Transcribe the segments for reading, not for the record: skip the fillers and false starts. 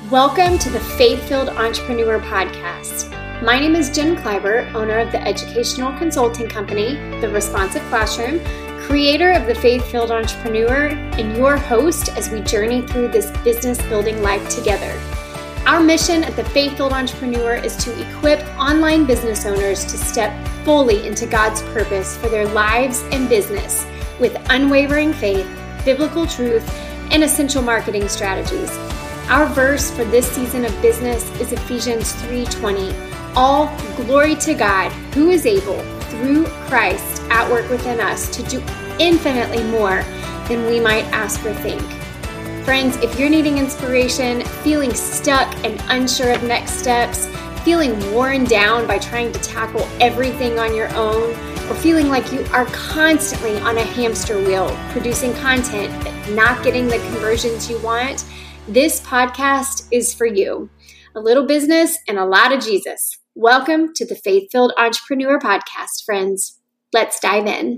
Welcome to the Faith-Filled Entrepreneur Podcast. My name is Jen Kleiber, owner of the educational consulting company, The Responsive Classroom, creator of the Faith-Filled Entrepreneur, and your host as we journey through this business building life together. Our mission at the Faith-Filled Entrepreneur is to equip online business owners to step fully into God's purpose for their lives and business with unwavering faith, biblical truth, and essential marketing strategies. Our verse for this season of business is Ephesians 3:20. All glory to God, who is able, through Christ at work within us, to do infinitely more than we might ask or think. Friends, if you're needing inspiration, feeling stuck and unsure of next steps, feeling worn down by trying to tackle everything on your own, or feeling like you are constantly on a hamster wheel, producing content but not getting the conversions you want, this podcast is for you. A little business and a lot of Jesus. Welcome to the Faith-Filled Entrepreneur Podcast, friends. Let's dive in.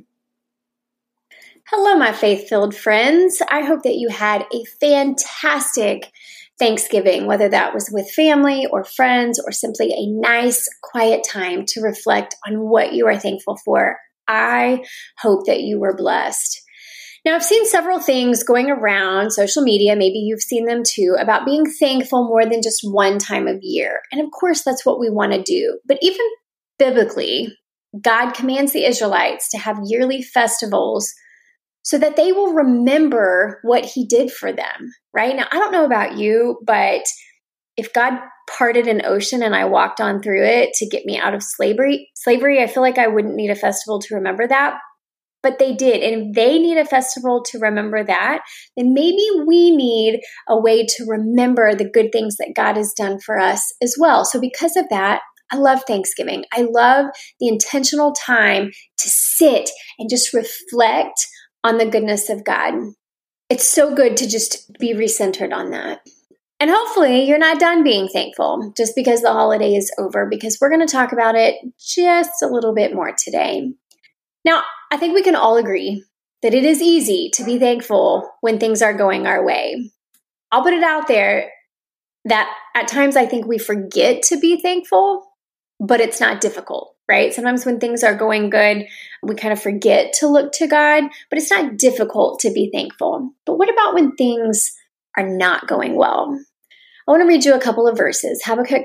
Hello, my faith-filled friends. I hope that you had a fantastic Thanksgiving, whether that was with family or friends or simply a nice, quiet time to reflect on what you are thankful for. I hope that you were blessed. Now, I've seen several things going around social media, maybe you've seen them too, about being thankful more than just one time of year. And of course, that's what we want to do. But even biblically, God commands the Israelites to have yearly festivals so that they will remember what he did for them, right? Now, I don't know about you, but if God parted an ocean and I walked on through it to get me out of slavery, I feel like I wouldn't need a festival to remember that. But they did. And if they need a festival to remember that, then maybe we need a way to remember the good things that God has done for us as well. So because of that, I love Thanksgiving. I love the intentional time to sit and just reflect on the goodness of God. It's so good to just be recentered on that. And hopefully you're not done being thankful just because the holiday is over, because we're going to talk about it just a little bit more today. Now, I think we can all agree that it is easy to be thankful when things are going our way. I'll put it out there that at times I think we forget to be thankful, but it's not difficult, right? Sometimes when things are going good, we kind of forget to look to God, but it's not difficult to be thankful. But what about when things are not going well? I want to read you a couple of verses. Habakkuk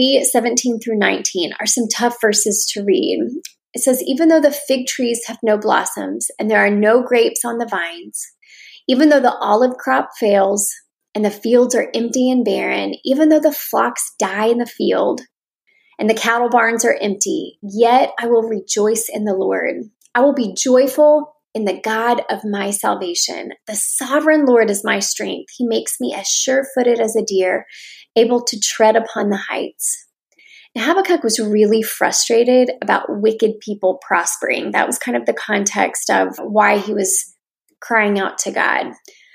3:17 through 19 are some tough verses to read. It says, even though the fig trees have no blossoms and there are no grapes on the vines, even though the olive crop fails and the fields are empty and barren, even though the flocks die in the field and the cattle barns are empty, yet I will rejoice in the Lord. I will be joyful in the God of my salvation. The sovereign Lord is my strength. He makes me as sure-footed as a deer, able to tread upon the heights. Now, Habakkuk was really frustrated about wicked people prospering. That was kind of the context of why he was crying out to God.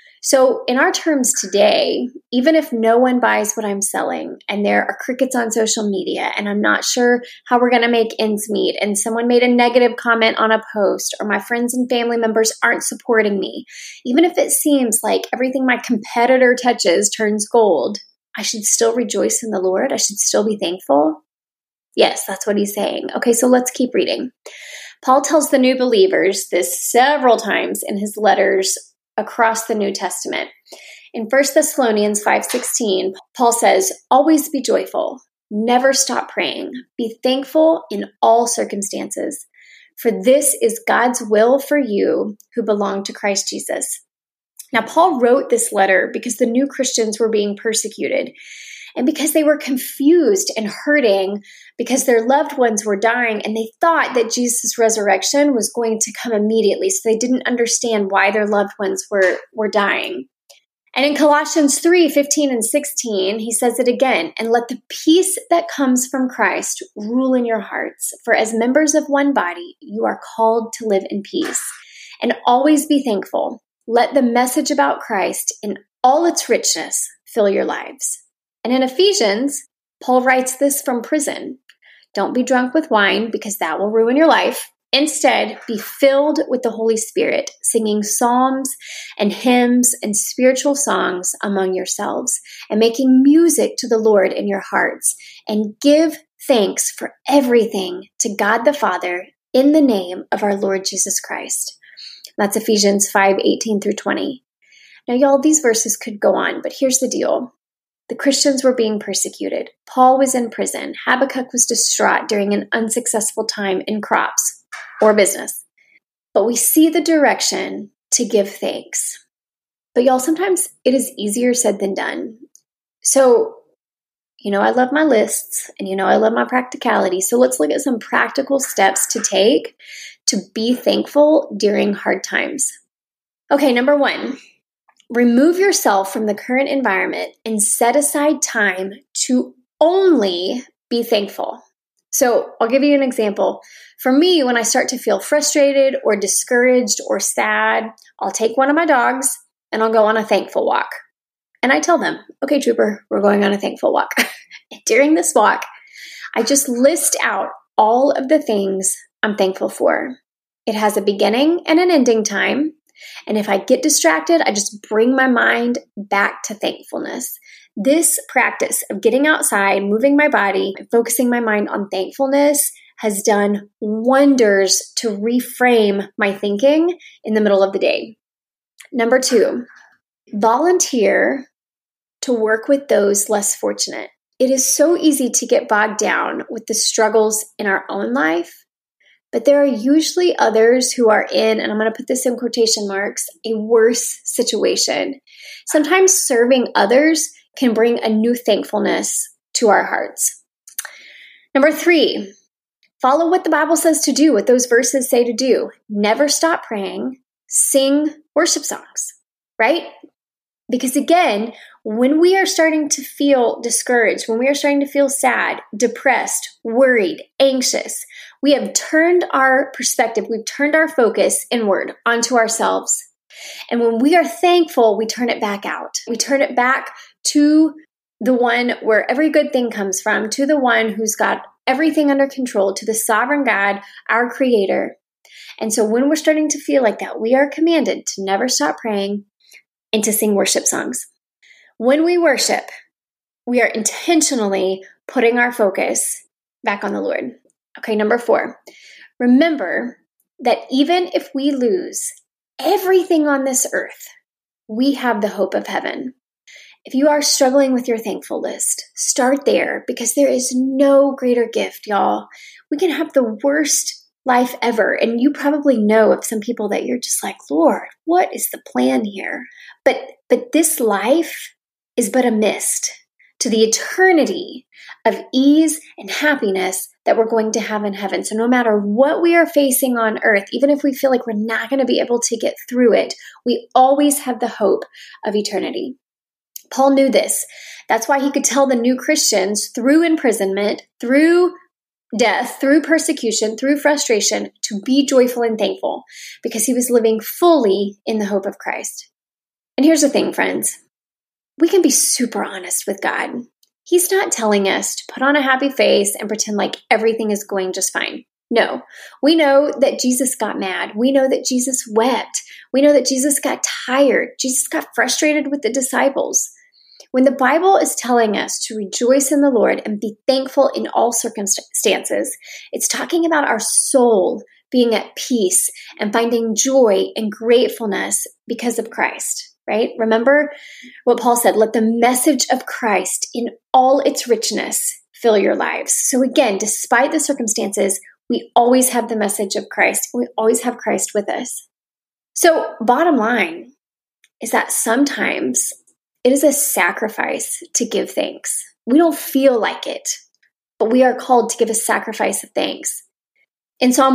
So in our terms today, even if no one buys what I'm selling and there are crickets on social media and I'm not sure how we're going to make ends meet and someone made a negative comment on a post or my friends and family members aren't supporting me, even if it seems like everything my competitor touches turns gold, I should still rejoice in the Lord. I should still be thankful. Yes, that's what he's saying. Okay, so let's keep reading. Paul tells the new believers this several times in his letters across the New Testament. In 1 Thessalonians 5:16, Paul says, always be joyful, never stop praying, be thankful in all circumstances, for this is God's will for you who belong to Christ Jesus. Now, Paul wrote this letter because the new Christians were being persecuted and because they were confused and hurting because their loved ones were dying and they thought that Jesus' resurrection was going to come immediately. So they didn't understand why their loved ones were dying. And in Colossians 3:15 and 16, he says it again, and let the peace that comes from Christ rule in your hearts. For as members of one body, you are called to live in peace. And always be thankful. Let the message about Christ in all its richness fill your lives. And in Ephesians, Paul writes this from prison. Don't be drunk with wine because that will ruin your life. Instead, be filled with the Holy Spirit, singing psalms and hymns and spiritual songs among yourselves, and making music to the Lord in your hearts, and give thanks for everything to God the Father in the name of our Lord Jesus Christ. That's Ephesians 5:18-20. Now, y'all, these verses could go on, but here's the deal. The Christians were being persecuted. Paul was in prison. Habakkuk was distraught during an unsuccessful time in crops or business. But we see the direction to give thanks. But y'all, sometimes it is easier said than done. So, I love my lists and I love my practicality. So let's look at some practical steps to take to be thankful during hard times. Okay, number 1, remove yourself from the current environment and set aside time to only be thankful. So I'll give you an example. For me, when I start to feel frustrated or discouraged or sad, I'll take one of my dogs and I'll go on a thankful walk. And I tell them, okay, Trooper, we're going on a thankful walk. During this walk, I just list out all of the things I'm thankful for. It has a beginning and an ending time. And if I get distracted, I just bring my mind back to thankfulness. This practice of getting outside, moving my body, and focusing my mind on thankfulness has done wonders to reframe my thinking in the middle of the day. Number 2, volunteer to work with those less fortunate. It is so easy to get bogged down with the struggles in our own life, but there are usually others who are in, and I'm going to put this in quotation marks, a worse situation. Sometimes serving others can bring a new thankfulness to our hearts. Number 3, follow what the Bible says to do, what those verses say to do. Never stop praying, sing worship songs, right? Because again, when we are starting to feel discouraged, when we are starting to feel sad, depressed, worried, anxious, we have turned our perspective, we've turned our focus inward onto ourselves. And when we are thankful, we turn it back out. We turn it back to the one where every good thing comes from, to the one who's got everything under control, to the sovereign God, our creator. And so when we're starting to feel like that, we are commanded to never stop praying and to sing worship songs. When we worship, we are intentionally putting our focus back on the Lord. Okay, number 4, remember that even if we lose everything on this earth, we have the hope of heaven. If you are struggling with your thankful list, start there, because there is no greater gift, y'all. We can have the worst life ever, and you probably know of some people that you're just like, Lord, what is the plan here? But this life is but a mist to the eternity of ease and happiness that we're going to have in heaven. So no matter what we are facing on earth, even if we feel like we're not going to be able to get through it, we always have the hope of eternity. Paul knew this. That's why he could tell the new Christians through imprisonment, through death, through persecution, through frustration, to be joyful and thankful, because he was living fully in the hope of Christ. And here's the thing, friends. We can be super honest with God. He's not telling us to put on a happy face and pretend like everything is going just fine. No, we know that Jesus got mad. We know that Jesus wept. We know that Jesus got tired. Jesus got frustrated with the disciples. When the Bible is telling us to rejoice in the Lord and be thankful in all circumstances, it's talking about our soul being at peace and finding joy and gratefulness because of Christ, right? Remember what Paul said, let the message of Christ in all its richness fill your lives. So again, despite the circumstances, we always have the message of Christ. We always have Christ with us. So bottom line is that sometimes it is a sacrifice to give thanks. We don't feel like it, but we are called to give a sacrifice of thanks. In Psalm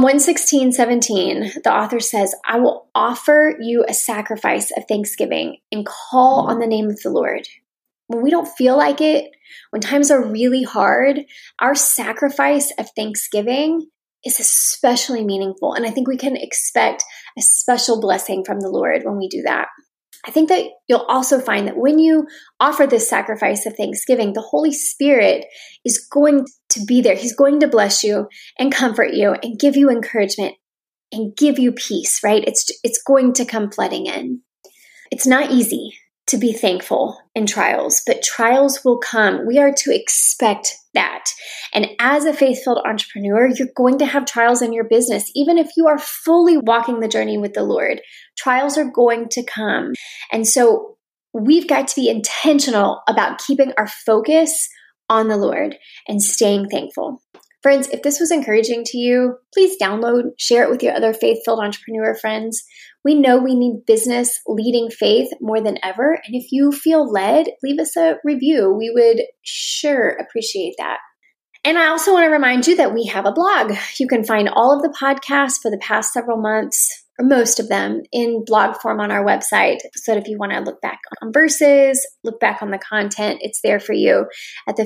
116:17, the author says, I will offer you a sacrifice of thanksgiving and call on the name of the Lord. When we don't feel like it, when times are really hard, our sacrifice of thanksgiving is especially meaningful. And I think we can expect a special blessing from the Lord when we do that. I think that you'll also find that when you offer this sacrifice of thanksgiving, the Holy Spirit is going to be there. He's going to bless you and comfort you and give you encouragement and give you peace, right? It's going to come flooding in. It's not easy to be thankful in trials, but trials will come. We are to expect that. And as a faith-filled entrepreneur, you're going to have trials in your business. Even if you are fully walking the journey with the Lord, trials are going to come. And so we've got to be intentional about keeping our focus on the Lord and staying thankful. Friends, if this was encouraging to you, please download, share it with your other faith-filled entrepreneur friends. We know we need business leading faith more than ever. And if you feel led, leave us a review. We would sure appreciate that. And I also want to remind you that we have a blog. You can find all of the podcasts for the past several months, or most of them, in blog form on our website. So that if you want to look back on verses, look back on the content, it's there for you at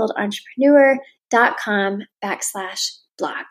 thefaithfilledentrepreneur.com/blog.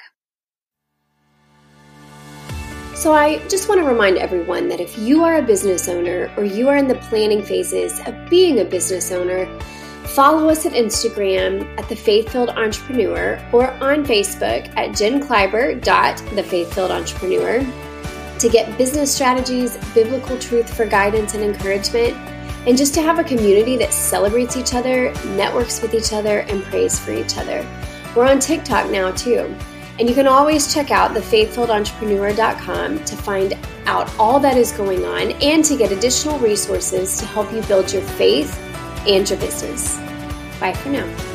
So I just want to remind everyone that if you are a business owner or you are in the planning phases of being a business owner, follow us at Instagram at The Faith-Filled Entrepreneur or on Facebook at JenKleiber.TheFaithFilledEntrepreneur to get business strategies, biblical truth for guidance and encouragement, and just to have a community that celebrates each other, networks with each other, and prays for each other. We're on TikTok now too. And you can always check out thefaithfilledentrepreneur.com to find out all that is going on and to get additional resources to help you build your faith and your business. Bye for now.